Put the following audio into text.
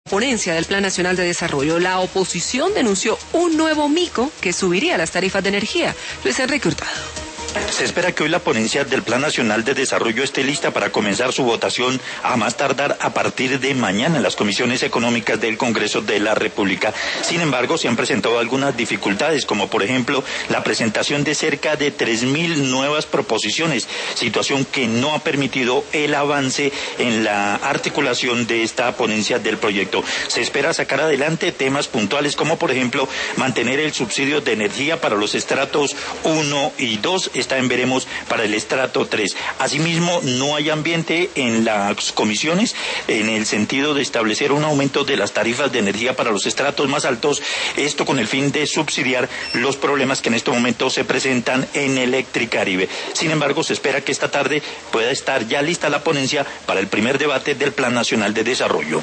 Ponencia del Plan Nacional de Desarrollo. La oposición denunció un nuevo mico que subiría las tarifas de energía. Luis Enrique Hurtado. Se espera que hoy la ponencia del Plan Nacional de Desarrollo esté lista para comenzar su votación a más tardar a partir de mañana en las comisiones económicas del Congreso de la República. Sin embargo, se han presentado algunas dificultades, como por ejemplo la presentación de cerca de 3.000 nuevas proposiciones, situación que no ha permitido el avance en la articulación de esta ponencia del proyecto. Se espera sacar adelante temas puntuales como por ejemplo mantener el subsidio de energía para los estratos 1 y 2, está en veremos para el estrato 3. Asimismo, no hay ambiente en las comisiones en el sentido de establecer un aumento de las tarifas de energía para los estratos más altos, esto con el fin de subsidiar los problemas que en este momento se presentan en Electricaribe. Sin embargo, se espera que esta tarde pueda estar ya lista la ponencia para el primer debate del Plan Nacional de Desarrollo.